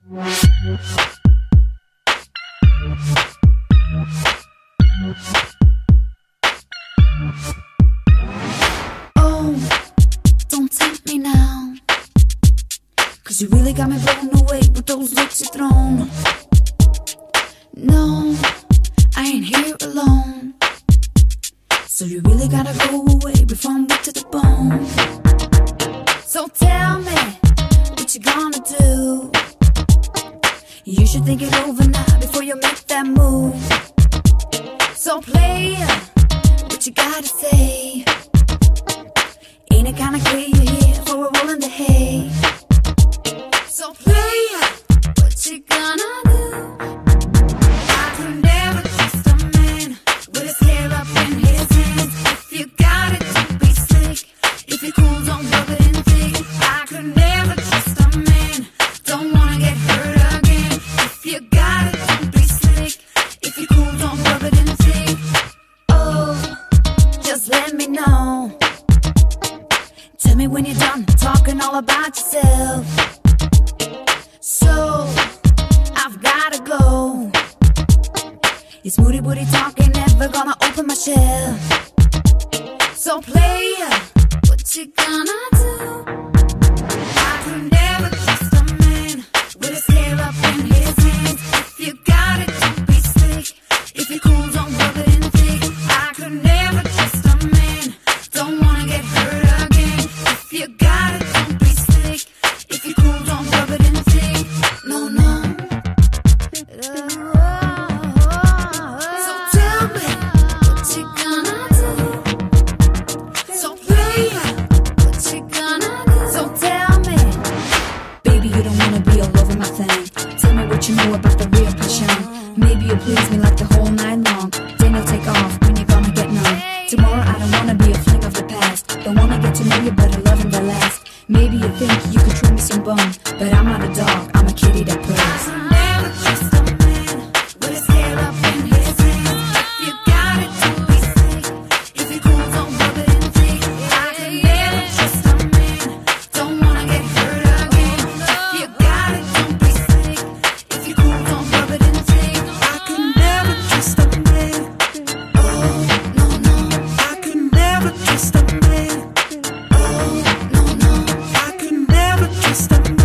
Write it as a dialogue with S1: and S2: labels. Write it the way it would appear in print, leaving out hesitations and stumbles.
S1: Oh, don't tempt me now, 'cause you really got me blown away with those looks you're thrown. No, I ain't here alone, so you really gotta go away before I'm weak to the bone. So tell me what you gonna do. You should think it over now before you make that move. So play what you gotta say. Ain't it kinda clear you're here for a roll in the hay? So play what you gonna do. I could never trust a man with his hair up in his hands. If you got it, don't be slick. If you're cool, don't rub it in thick. I could never trust a man, don't wanna get hurt again. If you got it, don't be slick. If you're cool, don't rub it in thick. Oh, just let me know. Tell me when you're done talking all about yourself. So, I've gotta go. It's moody booty talking, never gonna open my shell. So play what you gonna do. I could never trust a man with his hair up in his hands. If you got it, don't be slick. If you're cool, don't rub it in thick. I could never trust a man, don't wanna get hurt again. If you got it, don't be slick. If you're cool, don't rub it in thick. No, no. So tell me what you gonna do. So play what you gonna do. So tell me, baby, you don't wanna be all over my thing. Tell me what you know about the real passion. Maybe you'll please me like the whole night long. Then you'll take off when you're gonna get numb. Tomorrow I don't wanna be a fling of the past. Don't wanna get to know you, but I love and the last. Maybe you think you can throw me some bone, but I'm not a dog, I'm a kitty that plays. Never trust a man with his hair up in his hands. If you got it, don't be slick. If you're cool, don't rub it in thick. I can never trust a man, don't wanna get hurt again. If you got it, don't be slick. If you're cool, don't rub it in thick. I can never trust a man. Oh, no, no. I can never trust a man. Oh, no, no. I can never trust a man.